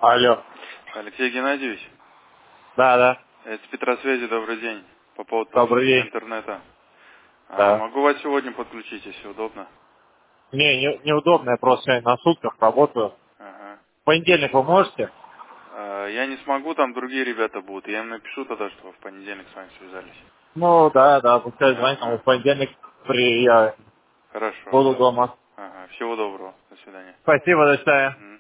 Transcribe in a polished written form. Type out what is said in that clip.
Алло. Алексей Геннадьевич, Да, да. это с Петросвязи, добрый день. По поводу Добрый подключения день. интернета. Да. Могу вас сегодня подключить, если удобно? Неудобно, я просто сегодня на сутках работаю. Ага. В понедельник вы можете? Я не смогу, там другие ребята будут. Я им напишу тогда, что вы в понедельник с вами связались. Ну, да, пускай звонит, Ага. в понедельник я Хорошо. буду дома. Ага. Всего доброго. До свидания. Спасибо, до свидания.